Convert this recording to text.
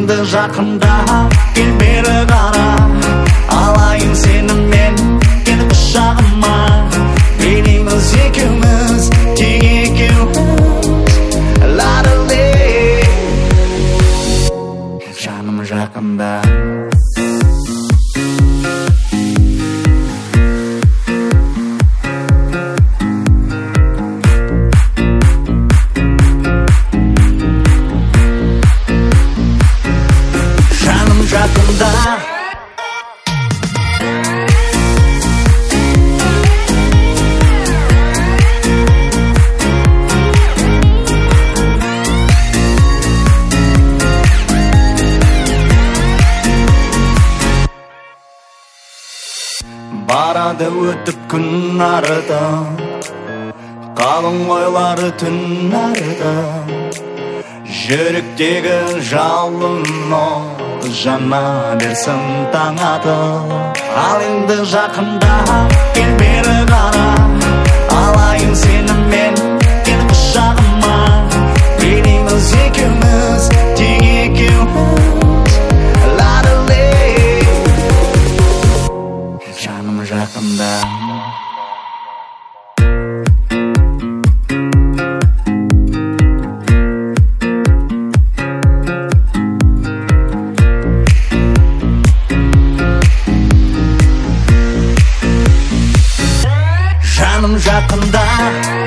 Алайымды жақында кел бері қара, алайын сені мен келіп құшағыма. Билейміз екеуміз, тек екеуміз, ларылей жаным жақында. Жақында барады өтіп күн арыды, қалың ойлары түн арыды, жүректегі жалын жана берсін таң атып. Ал енді жақында кел бері қара, алайын сені мен келіп құшағыма. Билейміз екеуміз, тек екеуміз, ларылей жаным жақында. Жаным жақында